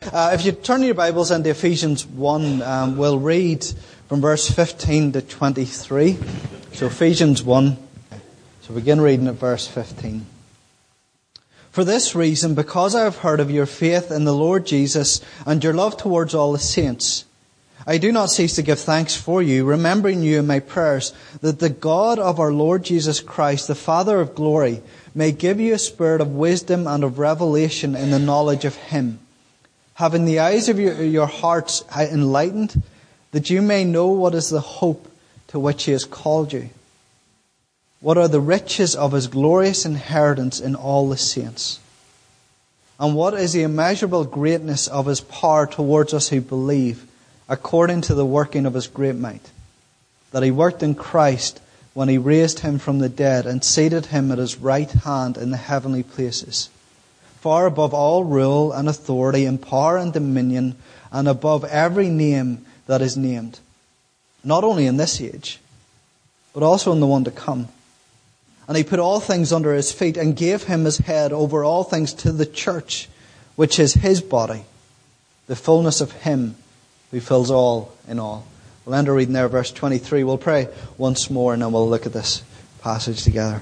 If you turn your Bibles into Ephesians 1, we'll read from verse 15 to 23. So Ephesians 1. So begin reading at verse 15. For this reason, because I have heard of your faith in the Lord Jesus and your love towards all the saints, I do not cease to give thanks for you, remembering you in my prayers, that the God of our Lord Jesus Christ, the Father of glory, may give you a spirit of wisdom and of revelation in the knowledge of Him, having the eyes of your hearts enlightened, that you may know what is the hope to which He has called you. What are the riches of His glorious inheritance in all the saints? And what is the immeasurable greatness of His power towards us who believe, according to the working of His great might, that He worked in Christ when He raised Him from the dead and seated Him at His right hand in the heavenly places, far above all rule and authority and power and dominion, and above every name that is named, not only in this age, but also in the one to come. And He put all things under His feet and gave Him as head over all things to the church, which is His body, the fullness of Him who fills all in all. We'll end our reading there, verse 23. We'll pray once more and then we'll look at this passage together.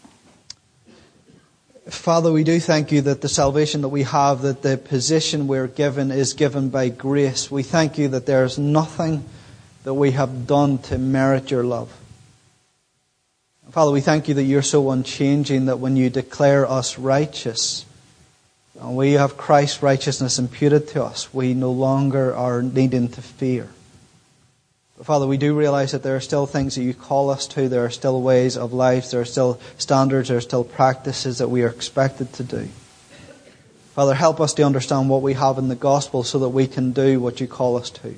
Father, we do thank you that the salvation that we have, that the position we're given is given by grace. We thank you that there is nothing that we have done to merit your love. Father, we thank you that you're so unchanging that when you declare us righteous, and we have Christ's righteousness imputed to us, we no longer are needing to fear. But Father, we do realize that there are still things that you call us to. There are still ways of life. There are still standards. There are still practices that we are expected to do. Father, help us to understand what we have in the gospel so that we can do what you call us to.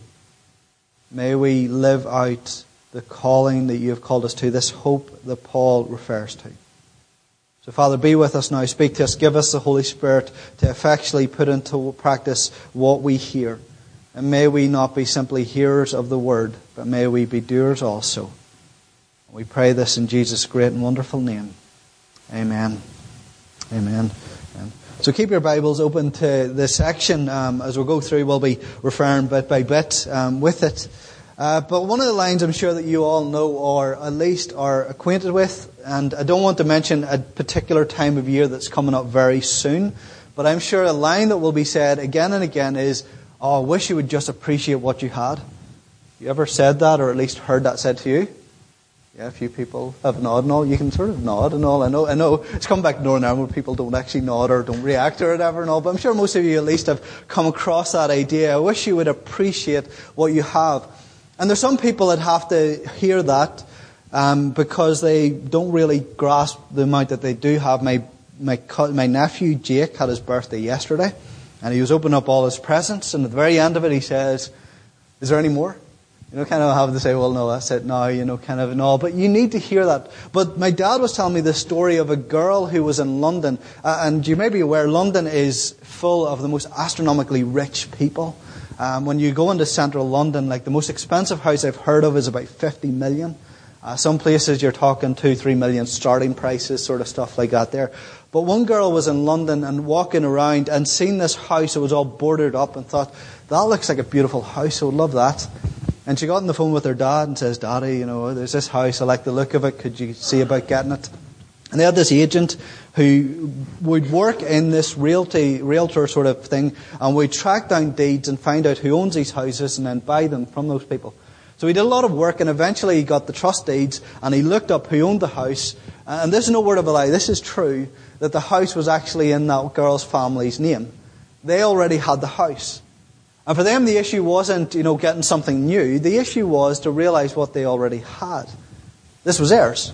May we live out the calling that you have called us to, this hope that Paul refers to. So Father, be with us now. Speak to us. Give us the Holy Spirit to effectually put into practice what we hear. And may we not be simply hearers of the word, but may we be doers also. We pray this in Jesus' great and wonderful name. Amen. Amen. So keep your Bibles open to this section. As we go through, we'll be referring bit by bit with it. But one of the lines I'm sure that you all know, or at least are acquainted with, and I don't want to mention a particular time of year that's coming up very soon, but I'm sure a line that will be said again and again is, "Oh, I wish you would just appreciate what you had." You ever said that, or at least heard that said to you? Yeah, a few people have nodded and all. You can sort of nod and all. I know. It's come back to Northern Ireland where people don't actually nod or don't react or whatever and all. But I'm sure most of you at least have come across that idea. I wish you would appreciate what you have. And there's some people that have to hear that because they don't really grasp the amount that they do have. My nephew Jake had his birthday yesterday, and he was opening up all his presents, and at the very end of it he says, "Is there any more?" Kind of have to say, well, no, that's it now, kind of and all. But you need to hear that. But my dad was telling me this story of a girl who was in London. And you may be aware, London is full of the most astronomically rich people. When you go into central London, like the most expensive house I've heard of is about 50 million. Some places you're talking 2-3 million starting prices, sort of stuff like that there. But one girl was in London and walking around and seen this house. It was all boarded up and thought, that looks like a beautiful house. I would love that. And she got on the phone with her dad and says, "Daddy, there's this house. I like the look of it. Could you see about getting it?" And they had this agent who would work in this realtor sort of thing, and would track down deeds and find out who owns these houses and then buy them from those people. So he did a lot of work, and eventually he got the trust deeds, and he looked up who owned the house. And this is no word of a lie. This is true, that the house was actually in that girl's family's name. They already had the house. And for them, the issue wasn't, getting something new. The issue was to realize what they already had. This was theirs.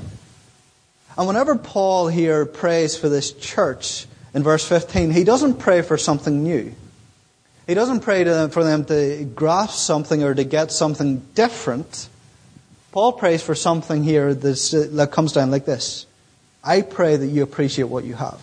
And whenever Paul here prays for this church, in verse 15, he doesn't pray for something new. He doesn't pray for them to grasp something or to get something different. Paul prays for something here that comes down like this. I pray that you appreciate what you have.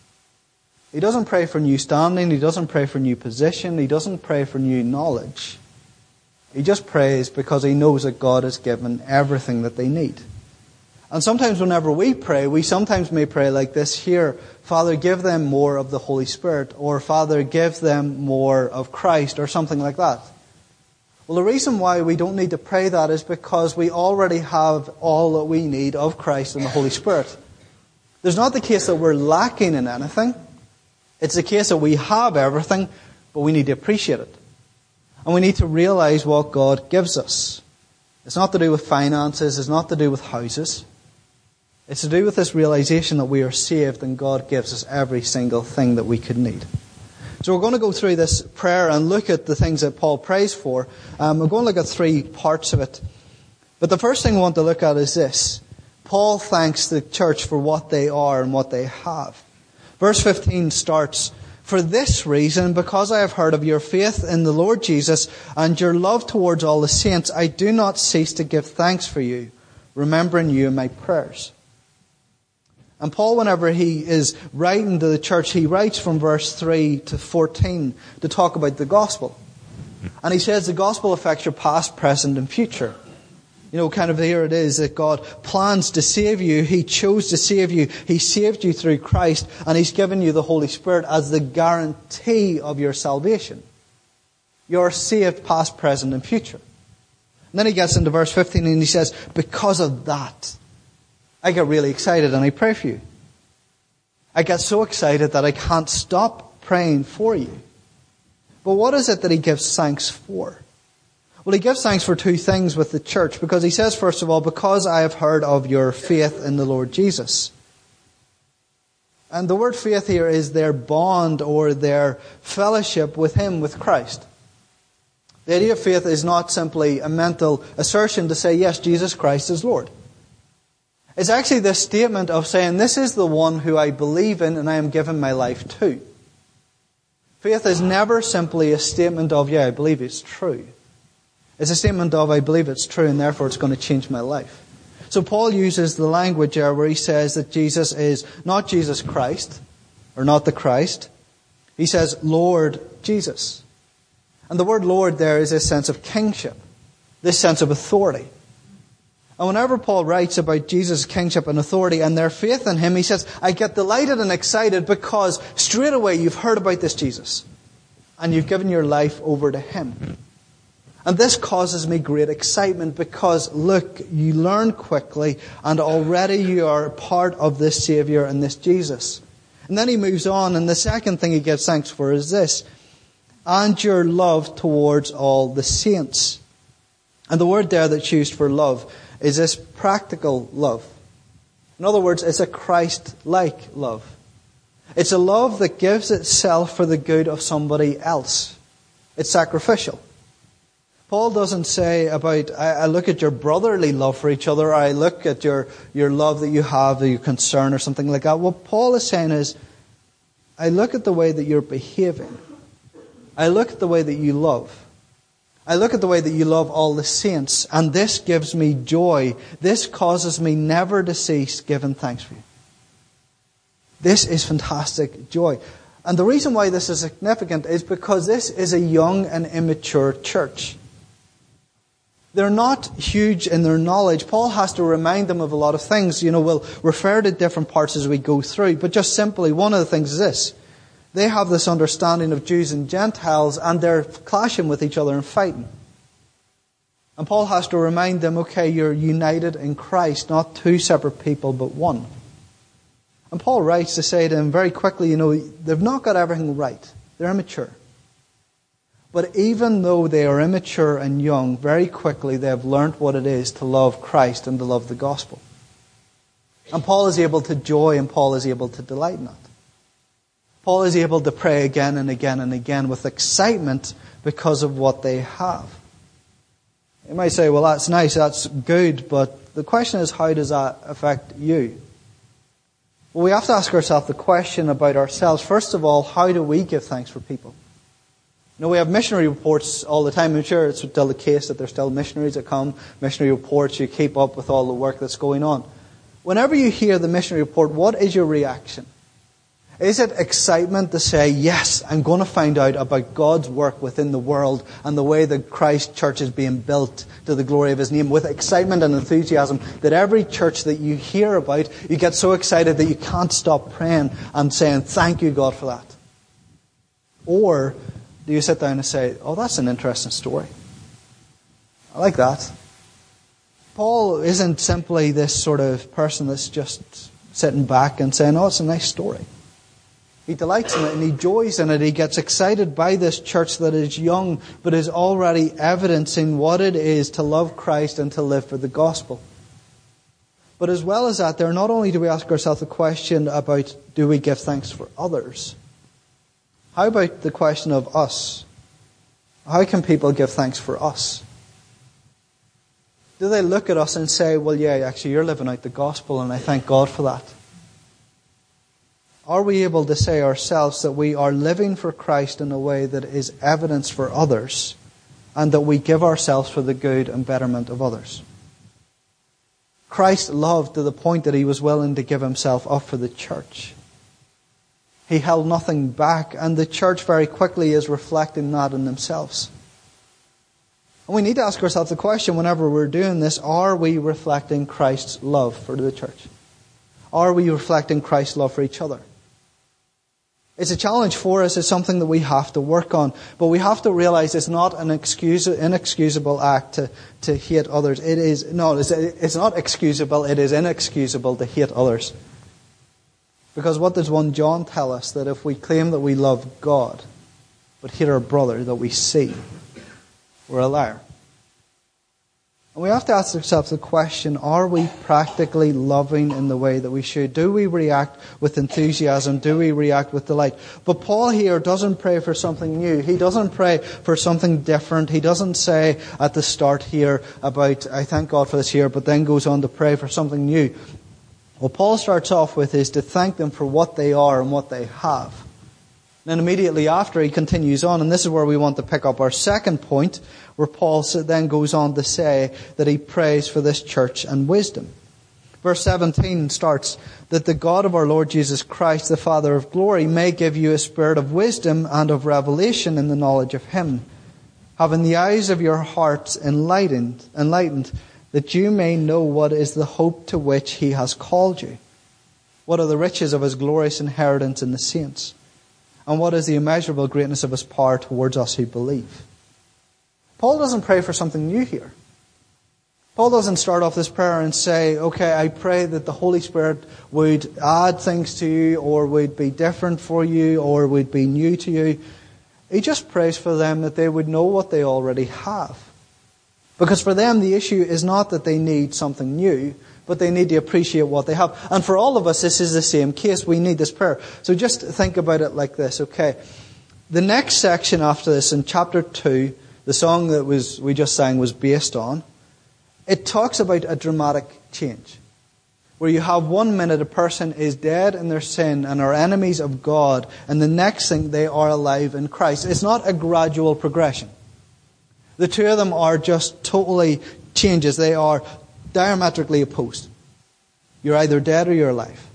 He doesn't pray for new standing. He doesn't pray for new position. He doesn't pray for new knowledge. He just prays because he knows that God has given everything that they need. And sometimes whenever we pray, we sometimes may pray like this here: Father, give them more of the Holy Spirit, or Father, give them more of Christ, or something like that. Well, the reason why we don't need to pray that is because we already have all that we need of Christ and the Holy Spirit. There's not the case that we're lacking in anything. It's the case that we have everything, but we need to appreciate it. And we need to realize what God gives us. It's not to do with finances. It's not to do with houses. It's to do with this realization that we are saved and God gives us every single thing that we could need. So we're going to go through this prayer and look at the things that Paul prays for. We're going to look at 3 parts of it. But the first thing we want to look at is this. Paul thanks the church for what they are and what they have. Verse 15 starts, "For this reason, because I have heard of your faith in the Lord Jesus and your love towards all the saints, I do not cease to give thanks for you, remembering you in my prayers." And Paul, whenever he is writing to the church, he writes from verse 3 to 14 to talk about the gospel. And he says the gospel affects your past, present, and future. You know, kind of here it is that God plans to save you. He chose to save you. He saved you through Christ, and He's given you the Holy Spirit as the guarantee of your salvation. You're saved past, present, and future. And then he gets into verse 15 and he says, because of that, I get really excited and I pray for you. I get so excited that I can't stop praying for you. But what is it that he gives thanks for? Well, he gives thanks for 2 things with the church, because he says, first of all, because I have heard of your faith in the Lord Jesus. And the word faith here is their bond or their fellowship with Him, with Christ. The idea of faith is not simply a mental assertion to say, yes, Jesus Christ is Lord. It's actually this statement of saying, this is the one who I believe in and I am giving my life to. Faith is never simply a statement of, yeah, I believe it's true. It's a statement of, I believe it's true and therefore it's going to change my life. So Paul uses the language there where he says that Jesus is not Jesus Christ, or not the Christ. He says, Lord Jesus. And the word Lord there is this sense of kingship, this sense of authority. And whenever Paul writes about Jesus' kingship and authority and their faith in Him, he says, I get delighted and excited because straight away you've heard about this Jesus. And you've given your life over to Him. And this causes me great excitement because, look, you learn quickly and already you are part of this Savior and this Jesus. And then he moves on, and the second thing he gives thanks for is this. And your love towards all the saints. And the word there that's used for love is this practical love. In other words, it's a Christ-like love. It's a love that gives itself for the good of somebody else. It's sacrificial. Paul doesn't say about, I look at your brotherly love for each other, or I look at your love that you have, or your concern, or something like that. What Paul is saying is, I look at the way that you're behaving. I look at the way that you love. I look at the way that you love all the saints, and this gives me joy. This causes me never to cease giving thanks for you. This is fantastic joy. And the reason why this is significant is because this is a young and immature church. They're not huge in their knowledge. Paul has to remind them of a lot of things. You know, we'll refer to different parts as we go through. But just simply, one of the things is this. They have this understanding of Jews and Gentiles, and they're clashing with each other and fighting. And Paul has to remind them, okay, you're united in Christ, not 2 separate people, but one. And Paul writes to say to them very quickly, you know, they've not got everything right. They're immature. But even though they are immature and young, very quickly they have learnt what it is to love Christ and to love the gospel. And Paul is able to joy and Paul is able to delight in it. Paul is able to pray again and again and again with excitement because of what they have. You might say, well, that's nice, that's good, but the question is, how does that affect you? Well, we have to ask ourselves the question about ourselves. First of all, how do we give thanks for people? You know, we have missionary reports all the time. I'm sure it's still the case that there's still missionaries that come, missionary reports, you keep up with all the work that's going on. Whenever you hear the missionary report, what is your reaction? Is it excitement to say, yes, I'm going to find out about God's work within the world and the way that Christ Church is being built to the glory of His name, with excitement and enthusiasm that every church that you hear about, you get so excited that you can't stop praying and saying, thank you, God, for that? Or do you sit down and say, oh, that's an interesting story. I like that. Paul isn't simply this sort of person that's just sitting back and saying, oh, it's a nice story. He delights in it and he joys in it. He gets excited by this church that is young but is already evidencing what it is to love Christ and to live for the gospel. But as well as that, there not only do we ask ourselves the question about do we give thanks for others, how about the question of us? How can people give thanks for us? Do they look at us and say, well, yeah, actually you're living out the gospel and I thank God for that? Are we able to say ourselves that we are living for Christ in a way that is evidence for others and that we give ourselves for the good and betterment of others? Christ loved to the point that He was willing to give Himself up for the church. He held nothing back, and the church very quickly is reflecting that in themselves. And we need to ask ourselves the question whenever we're doing this, are we reflecting Christ's love for the church? Are we reflecting Christ's love for each other? It's a challenge for us. It's something that we have to work on. But we have to realize it's not an inexcusable act to hate others. It's not excusable. It is inexcusable to hate others. Because what does 1 John tell us? That if we claim that we love God, but hate our brother that we see, we're a liar. And we have to ask ourselves the question, are we practically loving in the way that we should? Do we react with enthusiasm? Do we react with delight? But Paul here doesn't pray for something new. He doesn't pray for something different. He doesn't say at the start here about, I thank God for this here, but then goes on to pray for something new. What Paul starts off with is to thank them for what they are and what they have. Then immediately after he continues on, and this is where we want to pick up our second point, where Paul then goes on to say that he prays for this church and wisdom. Verse 17 starts, that the God of our Lord Jesus Christ, the Father of glory, may give you a spirit of wisdom and of revelation in the knowledge of Him, having the eyes of your hearts enlightened, that you may know what is the hope to which He has called you, what are the riches of His glorious inheritance in the saints, and what is the immeasurable greatness of His power towards us who believe. Paul doesn't pray for something new here. Paul doesn't start off this prayer and say, okay, I pray that the Holy Spirit would add things to you, or would be different for you, or would be new to you. He just prays for them that they would know what they already have. Because for them, the issue is not that they need something new, but they need to appreciate what they have. And for all of us, this is the same case. We need this prayer. So just think about it like this, okay? The next section after this, in chapter 2, the song that we just sang was based on, it talks about a dramatic change. Where you have 1 minute a person is dead in their sin and are enemies of God, and the next thing they are alive in Christ. It's not a gradual progression. The two of them are just totally changes. They are diametrically opposed. You're either dead or you're alive.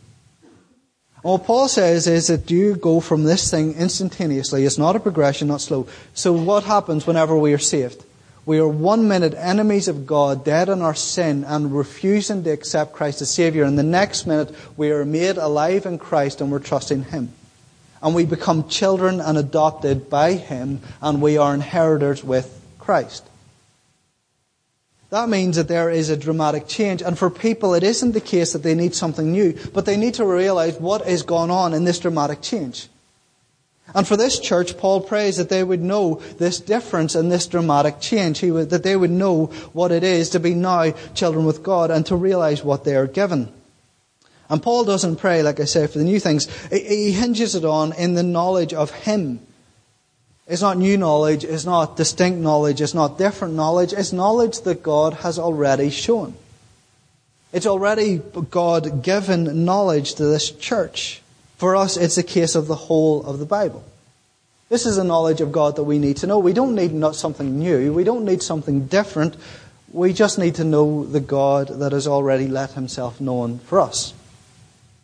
And what Paul says is that you go from this thing instantaneously. It's not a progression, not slow. So what happens whenever we are saved? We are 1 minute enemies of God, dead in our sin and refusing to accept Christ as Savior. And the next minute we are made alive in Christ and we're trusting Him. And we become children and adopted by Him, and we are inheritors with Christ. That means that there is a dramatic change. And for people, it isn't the case that they need something new, but they need to realize what has gone on in this dramatic change. And for this church, Paul prays that they would know this difference and this dramatic change. That they would know what it is to be now children with God and to realize what they are given. And Paul doesn't pray, like I say, for the new things. He hinges it on in the knowledge of Him. It's not new knowledge, it's not distinct knowledge, it's not different knowledge. It's knowledge that God has already shown. It's already God-given knowledge to this church. For us, it's a case of the whole of the Bible. This is a knowledge of God that we need to know. We don't need not something new. We don't need something different. We just need to know the God that has already let Himself known for us.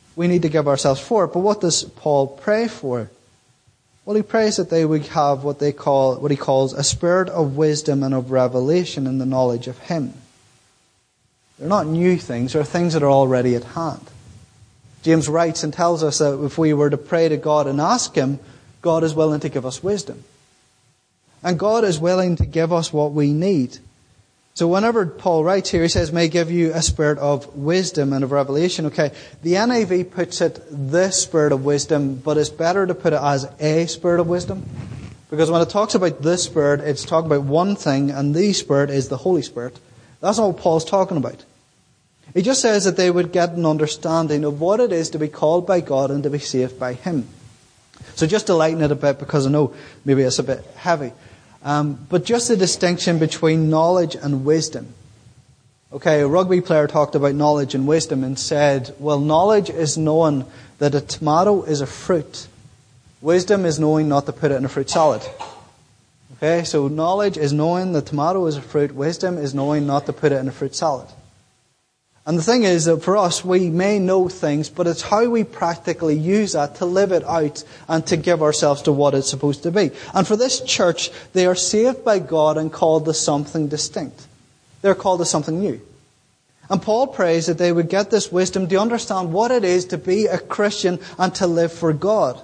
We need to give ourselves for it. But what does Paul pray for? Well, he prays that they would have what he calls a spirit of wisdom and of revelation in the knowledge of him. They're not new things, they're things that are already at hand. James writes and tells us that if we were to pray to God and ask him, God is willing to give us wisdom. And God is willing to give us what we need. So whenever Paul writes here, he says, may give you a spirit of wisdom and of revelation. Okay, the NIV puts it, the spirit of wisdom, but it's better to put it as a spirit of wisdom. Because when it talks about the Spirit, it's talking about one thing, and the Spirit is the Holy Spirit. That's not what Paul's talking about. He just says that they would get an understanding of what it is to be called by God and to be saved by him. So just to lighten it a bit, because I know maybe it's a bit heavy. But just the distinction between knowledge and wisdom. Okay, a rugby player talked about knowledge and wisdom and said, well, knowledge is knowing that a tomato is a fruit. Wisdom is knowing not to put it in a fruit salad. Okay, so knowledge is knowing the tomato is a fruit. Wisdom is knowing not to put it in a fruit salad. And the thing is that for us, we may know things, but it's how we practically use that to live it out and to give ourselves to what it's supposed to be. And for this church, they are saved by God and called to something distinct. They're called to something new. And Paul prays that they would get this wisdom to understand what it is to be a Christian and to live for God.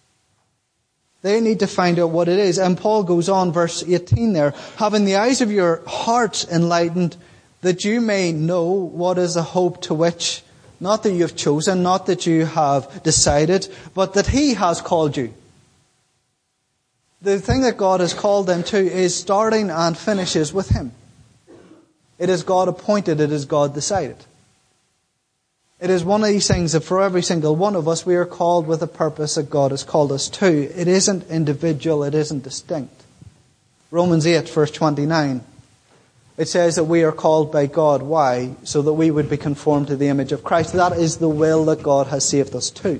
They need to find out what it is. And Paul goes on, verse 18 there, having the eyes of your hearts enlightened, that you may know what is the hope to which, not that you have chosen, not that you have decided, but that he has called you. The thing that God has called them to is starting and finishes with him. It is God appointed, it is God decided. It is one of these things that for every single one of us, we are called with a purpose that God has called us to. It isn't individual, it isn't distinct. Romans 8, verse 29. It says that we are called by God. Why? So that we would be conformed to the image of Christ. That is the will that God has saved us to.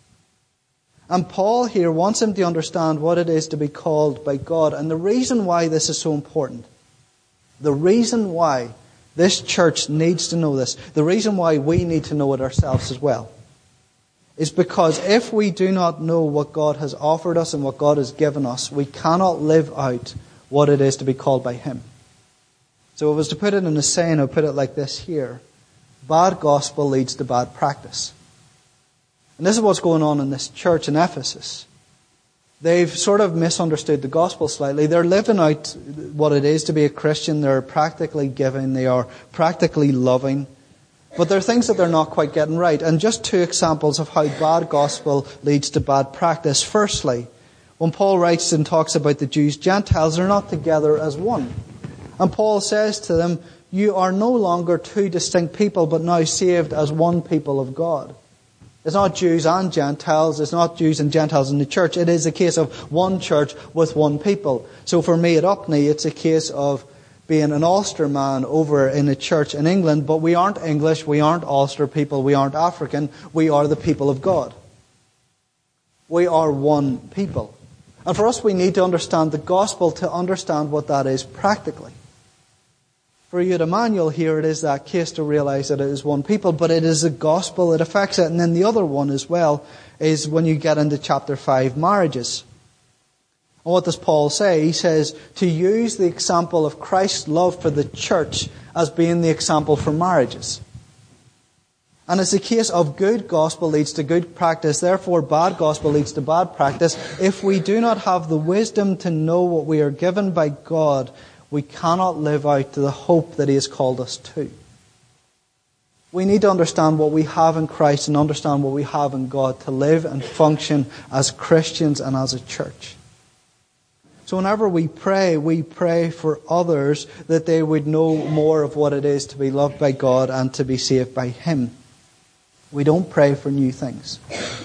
And Paul here wants him to understand what it is to be called by God. And the reason why this is so important, the reason why this church needs to know this, the reason why we need to know it ourselves as well, is because if we do not know what God has offered us and what God has given us, we cannot live out what it is to be called by him. So if I was to put it in a saying, I would put it like this here. Bad gospel leads to bad practice. And this is what's going on in this church in Ephesus. They've sort of misunderstood the gospel slightly. They're living out what it is to be a Christian. They're practically giving. They are practically loving. But there are things that they're not quite getting right. And just two examples of how bad gospel leads to bad practice. Firstly, when Paul writes and talks about the Jews, Gentiles are not together as one. And Paul says to them, you are no longer two distinct people, but now saved as one people of God. It's not Jews and Gentiles. It's not Jews and Gentiles in the church. It is a case of one church with one people. So for me at Upney, it's a case of being an Ulster man over in a church in England, but we aren't English, we aren't Ulster people, we aren't African, we are the people of God. We are one people. And for us, we need to understand the gospel to understand what that is practically. For you at Emmanuel here, it is that case to realize that it is one people, but it is the gospel that affects it. And then the other one as well is when you get into chapter 5, marriages. And what does Paul say? He says to use the example of Christ's love for the church as being the example for marriages. And it's a case of good gospel leads to good practice, therefore bad gospel leads to bad practice. If we do not have the wisdom to know what we are given by God, we cannot live out to the hope that he has called us to. We need to understand what we have in Christ and understand what we have in God to live and function as Christians and as a church. So whenever we pray for others that they would know more of what it is to be loved by God and to be saved by him. We don't pray for new things.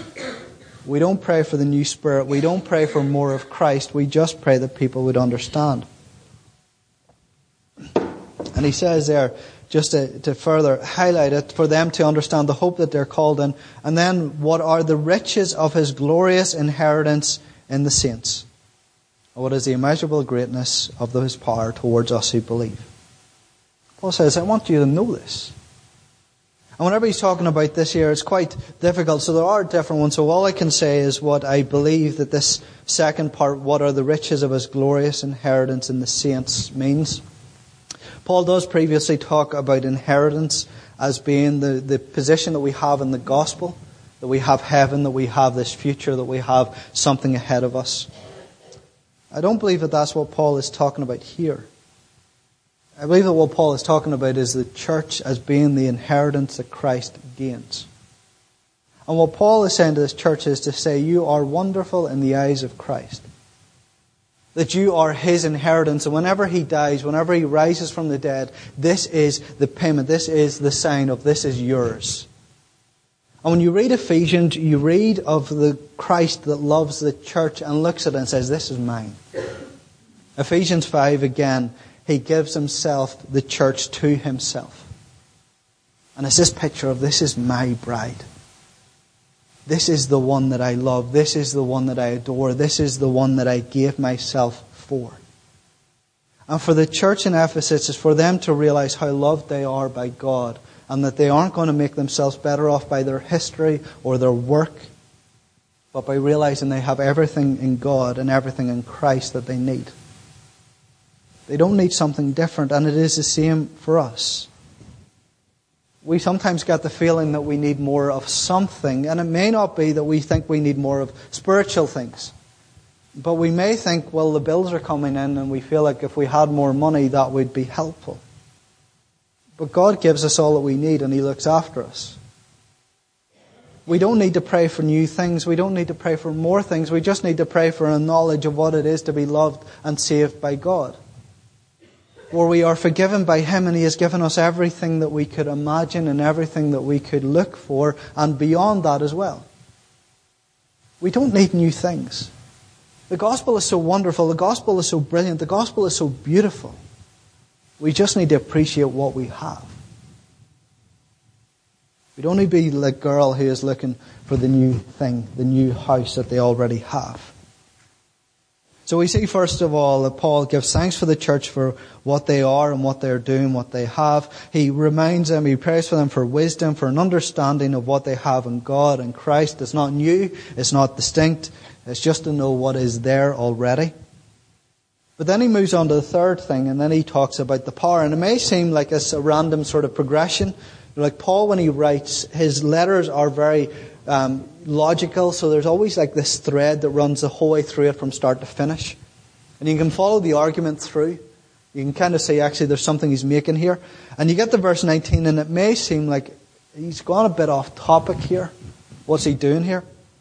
We don't pray for the new spirit. We don't pray for more of Christ. We just pray that people would understand. And he says there, just to further highlight it, for them to understand the hope that they're called in, and then what are the riches of his glorious inheritance in the saints? What is the immeasurable greatness of his power towards us who believe? Paul says, I want you to know this. And whenever he's talking about this here, it's quite difficult. So there are different ones. So all I can say is what I believe that this second part, what are the riches of his glorious inheritance in the saints, means. Paul does previously talk about inheritance as being the position that we have in the gospel, that we have heaven, that we have this future, that we have something ahead of us. I don't believe that that's what Paul is talking about here. I believe that what Paul is talking about is the church as being the inheritance that Christ gains. And what Paul is saying to this church is to say, you are wonderful in the eyes of Christ. That you are his inheritance, and whenever he dies, whenever he rises from the dead, this is the payment, this is the sign of this is yours. And when you read Ephesians, you read of the Christ that loves the church and looks at it and says, this is mine. Ephesians 5 again, he gives himself, the church, to himself. And it's this picture of this is my bride. This is the one that I love. This is the one that I adore. This is the one that I gave myself for. And for the church in Ephesus, it's for them to realize how loved they are by God, and that they aren't going to make themselves better off by their history or their work, but by realizing they have everything in God and everything in Christ that they need. They don't need something different, and it is the same for us. We sometimes get the feeling that we need more of something, and it may not be that we think we need more of spiritual things. But we may think, well, the bills are coming in, and we feel like if we had more money, that would be helpful. But God gives us all that we need, and he looks after us. We don't need to pray for new things. We don't need to pray for more things. We just need to pray for a knowledge of what it is to be loved and saved by God. Where we are forgiven by him, and he has given us everything that we could imagine and everything that we could look for, and beyond that as well. We don't need new things. The gospel is so wonderful. The gospel is so brilliant. The gospel is so beautiful. We just need to appreciate what we have. We don't need to be like a girl who is looking for the new thing, the new house that they already have. So we see first of all that Paul gives thanks for the church for what they are and what they're doing, what they have. He reminds them, he prays for them for wisdom, for an understanding of what they have in God and Christ. It's not new, it's not distinct, it's just to know what is there already. But then he moves on to the third thing, and then he talks about the power. And it may seem like it's a random sort of progression. Like Paul, when he writes, his letters are very logical, so there's always like this thread that runs the whole way through it from start to finish. And you can follow the argument through. You can kind of say, actually, there's something he's making here. And you get to verse 19, and it may seem like he's gone a bit off topic here. What's he doing here?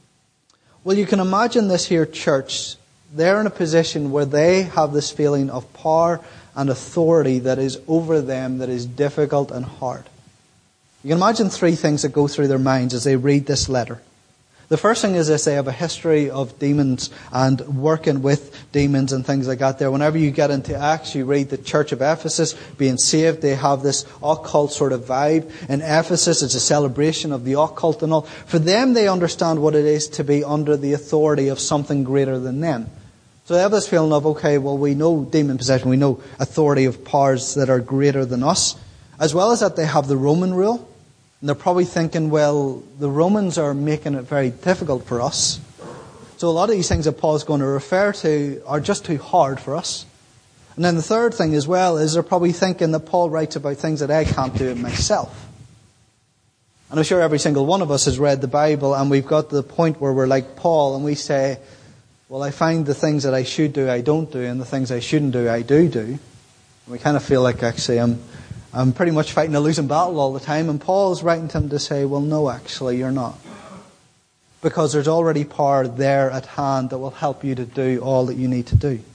Well, you can imagine this here church. They're in a position where they have this feeling of power and authority that is over them, that is difficult and hard. You can imagine three things that go through their minds as they read this letter. The first thing is this: they have a history of demons and working with demons and things like that there. Whenever you get into Acts, you read the church of Ephesus being saved. They have this occult sort of vibe. In Ephesus, it's a celebration of the occult and all. For them, they understand what it is to be under the authority of something greater than them. So they have this feeling of, okay, well, we know demon possession, we know authority of powers that are greater than us. As well as that, they have the Roman rule. And they're probably thinking, well, the Romans are making it very difficult for us. So a lot of these things that Paul's going to refer to are just too hard for us. And then the third thing as well is they're probably thinking that Paul writes about things that I can't do it myself. And I'm sure every single one of us has read the Bible, and we've got to the point where we're like Paul and we say, well, I find the things that I should do, I don't do, and the things I shouldn't do, I do. And we kind of feel like, actually, I'm pretty much fighting a losing battle all the time. And Paul's writing to him to say, well, no, actually, you're not. Because there's already power there at hand that will help you to do all that you need to do.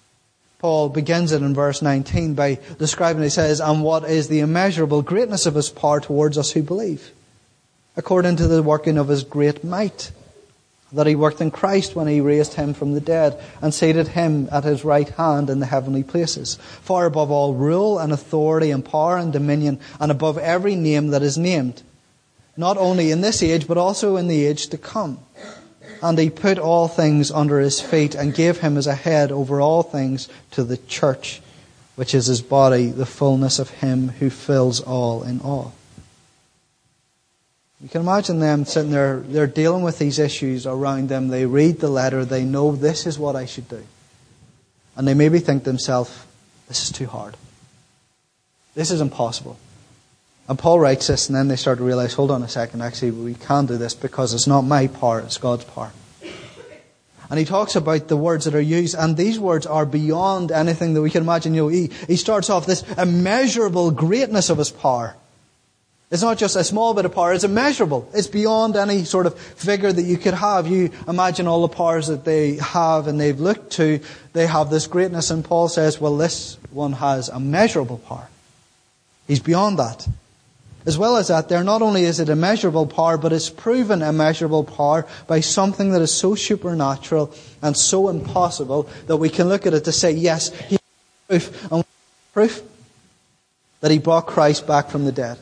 Paul begins it in verse 19 by describing, he says, and what is the immeasurable greatness of his power towards us who believe, according to the working of his great might, that he worked in Christ when he raised him from the dead and seated him at his right hand in the heavenly places, far above all rule and authority and power and dominion, and above every name that is named, not only in this age but also in the age to come. And he put all things under his feet and gave him as a head over all things to the church, which is his body, the fullness of him who fills all in all. You can imagine them sitting there, they're dealing with these issues around them. They read the letter, they know this is what I should do. And they maybe think to themselves, this is too hard. This is impossible. And Paul writes this, and then they start to realize, hold on a second, actually we can do this because it's not my power, it's God's power. And he talks about the words that are used, and these words are beyond anything that we can imagine. He starts off this immeasurable greatness of his power. It's not just a small bit of power, it's immeasurable. It's beyond any sort of figure that you could have. You imagine all the powers that they have and they've looked to, they have this greatness, and Paul says, well, this one has immeasurable power. He's beyond that. As well as that, there not only is it immeasurable power, but it's proven immeasurable power by something that is so supernatural and so impossible that we can look at it to say, yes, he has proof. And proof that he brought Christ back from the dead.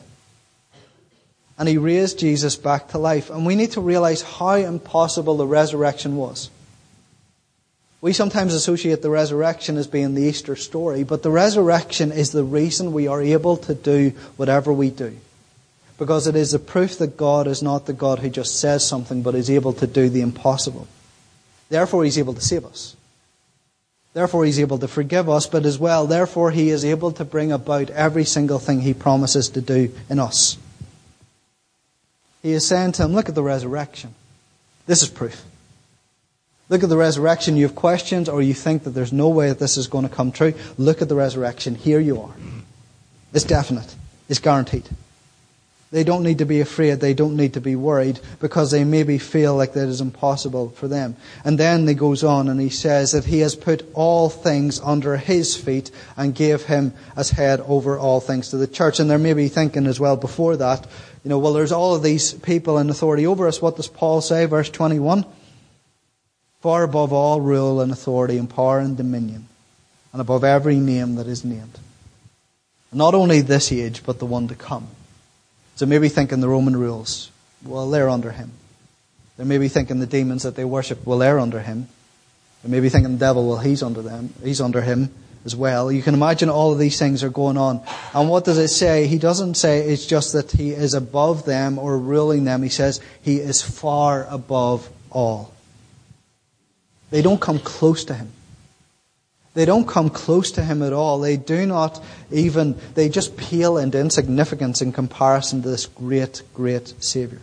And he raised Jesus back to life. And we need to realize how impossible the resurrection was. We sometimes associate the resurrection as being the Easter story, but the resurrection is the reason we are able to do whatever we do. Because it is the proof that God is not the God who just says something, but is able to do the impossible. Therefore, he's able to save us. Therefore, he's able to forgive us, but as well, therefore, he is able to bring about every single thing he promises to do in us. He is saying to him, look at the resurrection. This is proof. Look at the resurrection. You have questions or you think that there's no way that this is going to come true. Look at the resurrection. Here you are. It's definite. It's guaranteed. They don't need to be afraid. They don't need to be worried because they maybe feel like that is impossible for them. And then he goes on and he says that he has put all things under his feet and gave him as head over all things to the church. And they're maybe thinking as well before that, well, there's all of these people in authority over us. What does Paul say? Verse 21. Far above all rule and authority and power and dominion, and above every name that is named. Not only this age, but the one to come. So maybe thinking the Roman rules, well, they're under him. They may be thinking the demons that they worship, well, they're under him. They may be thinking the devil, well, he's under them. He's under him as well. You can imagine all of these things are going on. And what does it say? He doesn't say it's just that he is above them or ruling them. He says he is far above all. They don't come close to him. They don't come close to him at all. They do not even, they just pale into insignificance in comparison to this great, great Savior.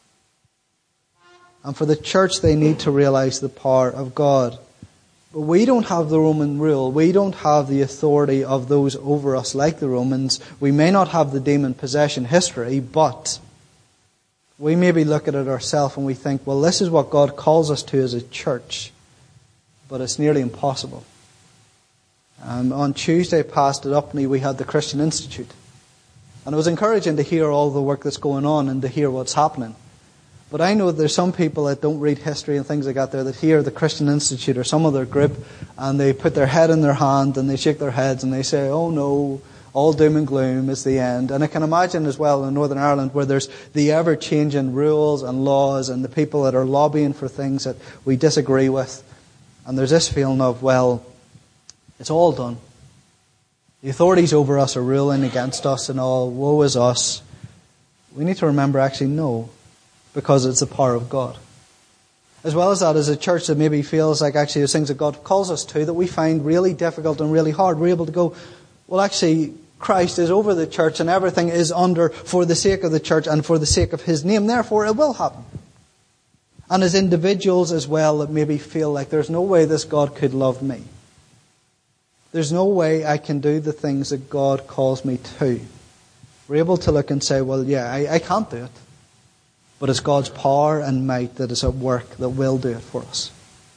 And for the church, they need to realize the power of God. But we don't have the Roman rule. We don't have the authority of those over us like the Romans. We may not have the demon possession history, but we maybe look at it ourselves and we think, well, this is what God calls us to as a church. But it's nearly impossible. On Tuesday past at Upney we had the Christian Institute. And it was encouraging to hear all the work that's going on and to hear what's happening. But I know there's some people that don't read history and things like that there that hear the Christian Institute or some other group and they put their head in their hand and they shake their heads and they say, oh no, all doom and gloom is the end. And I can imagine as well in Northern Ireland where there's the ever-changing rules and laws and the people that are lobbying for things that we disagree with. And there's this feeling of, well, it's all done. The authorities over us are ruling against us and all, woe is us. We need to remember actually no, because it's the power of God. As well as that, as a church that maybe feels like actually there's things that God calls us to that we find really difficult and really hard, we're able to go, well actually Christ is over the church and everything is under for the sake of the church and for the sake of his name. Therefore it will happen. And as individuals as well that maybe feel like there's no way this God could love me. There's no way I can do the things that God calls me to. We're able to look and say, well, yeah, I can't do it. But it's God's power and might that is at work that will do it for us.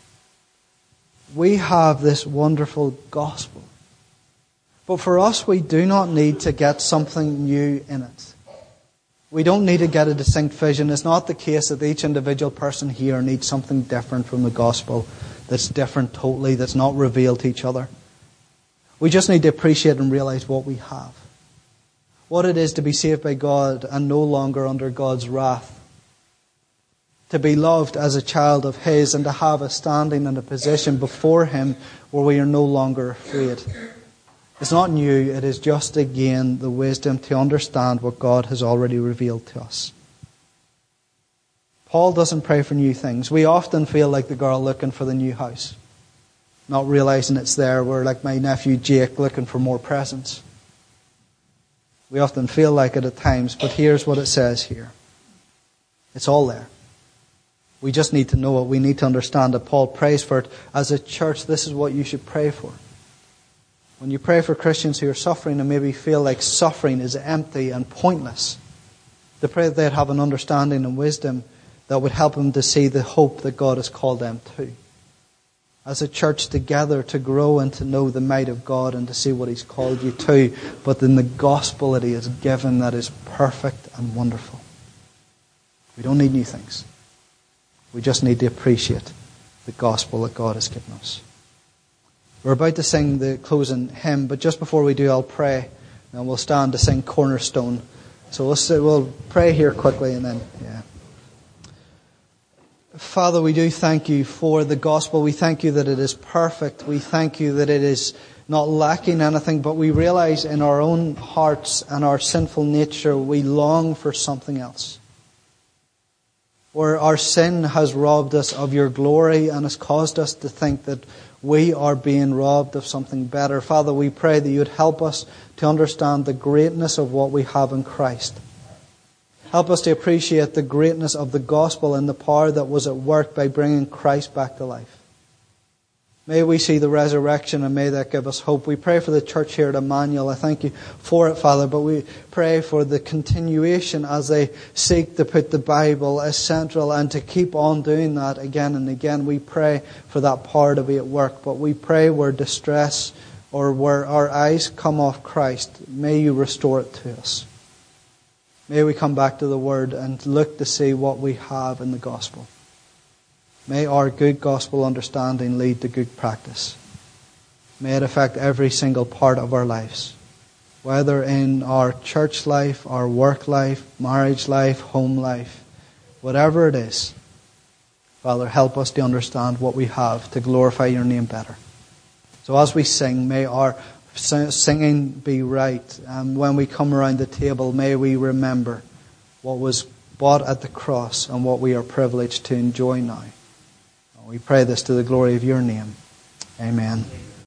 We have this wonderful gospel. But for us, we do not need to get something new in it. We don't need to get a distinct vision. It's not the case that each individual person here needs something different from the gospel that's different totally, that's not revealed to each other. We just need to appreciate and realize what we have. What it is to be saved by God and no longer under God's wrath. To be loved as a child of his and to have a standing and a position before him where we are no longer afraid. It's not new, it is just again the wisdom to understand what God has already revealed to us. Paul doesn't pray for new things. We often feel like the girl looking for the new house, not realizing it's there. We're like my nephew Jake looking for more presents. We often feel like it at times, but here's what it says here. It's all there. We just need to know it. We need to understand that Paul prays for it. As a church, this is what you should pray for. When you pray for Christians who are suffering and maybe feel like suffering is empty and pointless, to pray that they'd have an understanding and wisdom that would help them to see the hope that God has called them to. As a church together to grow and to know the might of God and to see what He's called you to, but in the gospel that He has given that is perfect and wonderful. We don't need new things. We just need to appreciate the gospel that God has given us. We're about to sing the closing hymn, but just before we do, I'll pray, and we'll stand to sing Cornerstone. So we'll pray here quickly, and then, Father, we do thank You for the gospel. We thank You that it is perfect. We thank You that it is not lacking anything, but we realize in our own hearts and our sinful nature, we long for something else. Where our sin has robbed us of Your glory and has caused us to think that we are being robbed of something better. Father, we pray that You would help us to understand the greatness of what we have in Christ. Help us to appreciate the greatness of the gospel and the power that was at work by bringing Christ back to life. May we see the resurrection, and may that give us hope. We pray for the church here at Emmanuel. I thank You for it, Father, but we pray for the continuation as they seek to put the Bible as central and to keep on doing that again and again. We pray for that power to be at work, but we pray where distress or where our eyes come off Christ, may You restore it to us. May we come back to the Word and look to see what we have in the gospel. May our good gospel understanding lead to good practice. May it affect every single part of our lives, whether in our church life, our work life, marriage life, home life, whatever it is. Father, help us to understand what we have to glorify Your name better. So as we sing, may our singing be right. And when we come around the table, may we remember what was bought at the cross and what we are privileged to enjoy now. We pray this to the glory of Your name. Amen.